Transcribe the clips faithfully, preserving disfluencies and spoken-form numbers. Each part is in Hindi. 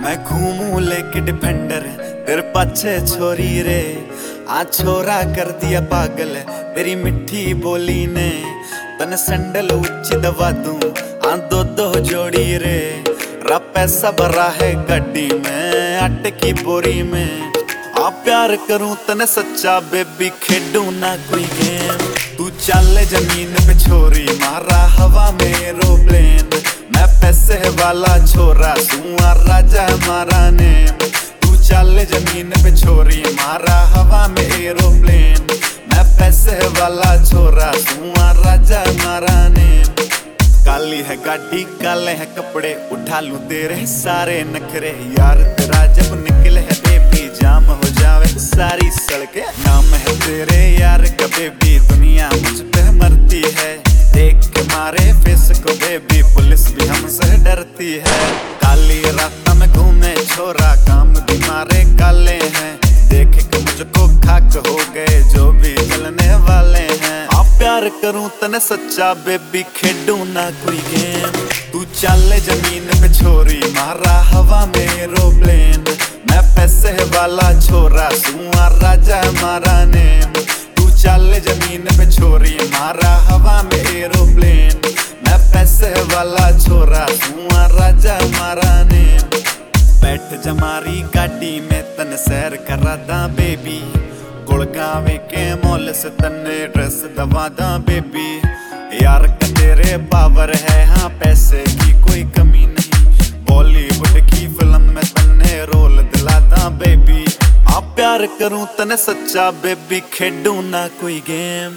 मैं घूमू लेके डिफेंडर तेरे पाछे छोरी रे। आ छोरा कर दिया पागल तेरी मिठी बोली ने। तन सैंडल ऊंची दबा दूं आ दो दो जोड़ी रे। रा पैसा भरा है गड्डी में आटे की बोरी में। आ प्यार करूं तने सच्चा बेबी खेडूं ना कोई गेम। तू चल जमीन पे छोरी मारा हवा में एरोप्लेन। मैं पैसे वाला छोरा सुआ राजा हमारा नेम। तू चल जमीन पे छोरी मारा हवा में एरोप्लेन। मैं पैसे वाला छोरा सुआ राजा हमारा नेम। काली है गाड़ी काले है कपड़े उठा लूं तेरे सारे नखरे। यार तेरा जब निकले है बेबी जाम हो जावे सारी सड़कें। नाम है तेरे यार का बेबी दुनिया मुझ पे मरती है। देख के मारे फेस को बेबी पुलिस भी हमसे डरती है। काली रात में घूमे छोरा काम भी मारे काले हैं। देख के मुझको खाक हो गए जो भी जलने वाले हैं। आप प्यार करूं तने सच्चा बेबी खेडूं ना कोई गेम। तू चल जमीन पे छोरी मारा हवा में एरोप्लेन। मैं पैसे वाला छोरा सुआ राजा हमारा नेम। तू चल जमीन पे छोरी मारा हवा में एरोप्लेन। मैं पैसे वाला छोरा सुआ राजा हमारा नेम। बैठ जमारी गाड़ी में तन सैर करा दा बेबी। गुड़गावे के मॉल से तन्ने ड्रेस दबा दा बेबी। यार का तेरे पावर है हाँ पैसे की कोई कमी नहीं। बॉलीवुड की फिल्म में तन्ने रोल दिला दा बेबी। आप प्यार करूं तने सच्चा बेबी खेडूं ना कोई गेम।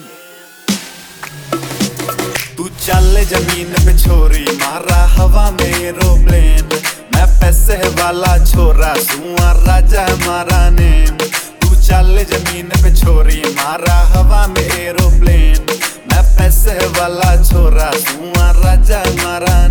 तू चल जमीन पे छोरी मारा हवा में एरोप्लेन। मैं पैसे वाला छोरा सुआ राजा हमारा नेम। तू चल जमीन पे छोरी मारा हवा में एरोप्लेन। मैं पैसे वाला छोरा सुआ राजा हमारा